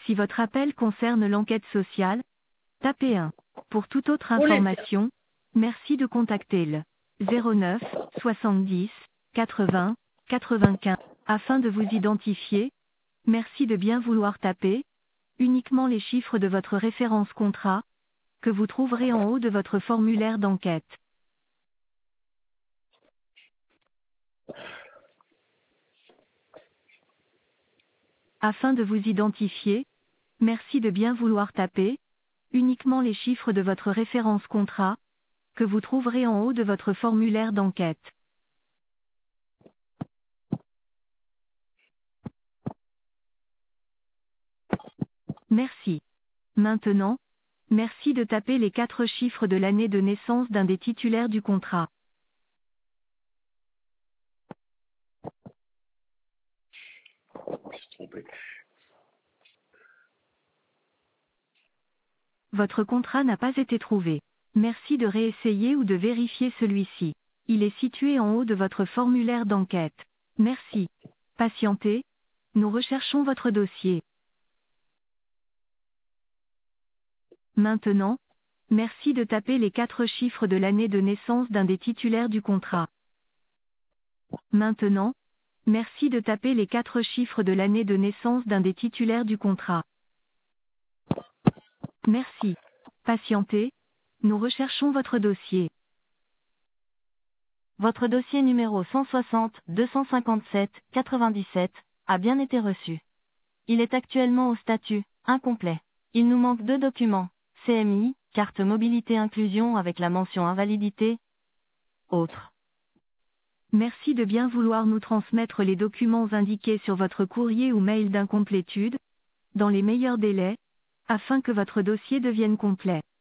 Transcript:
Si votre appel concerne l'enquête sociale, tapez 1. Pour toute autre On les tient. information, merci de contacter le 09 70 80 95. Afin de vous identifier, merci de bien vouloir taper uniquement les chiffres de votre référence contrat, que vous trouverez en haut de votre formulaire d'enquête. Afin de vous identifier, merci de bien vouloir taper uniquement les chiffres de votre référence contrat, que vous trouverez en haut de votre formulaire d'enquête. Merci. Maintenant, merci de taper les 4 chiffres de l'année de naissance d'un des titulaires du contrat. Je suis trompé. Votre contrat n'a pas été trouvé. Merci de réessayer ou de vérifier celui-ci. Il est situé en haut de votre formulaire d'enquête. Merci. Patientez. Nous recherchons votre dossier. Maintenant, merci de taper les 4 chiffres de l'année de naissance d'un des titulaires du contrat. Maintenant, merci de taper les 4 chiffres de l'année de naissance d'un des titulaires du contrat. Merci. Patientez. Nous recherchons votre dossier. Votre dossier numéro 160 257 97 a bien été reçu. Il est actuellement au statut incomplet. Il nous manque 2 documents, CMI, carte mobilité inclusion avec la mention invalidité, autres. Merci de bien vouloir nous transmettre les documents indiqués sur votre courrier ou mail d'incomplétude, dans les meilleurs délais, afin que votre dossier devienne complet.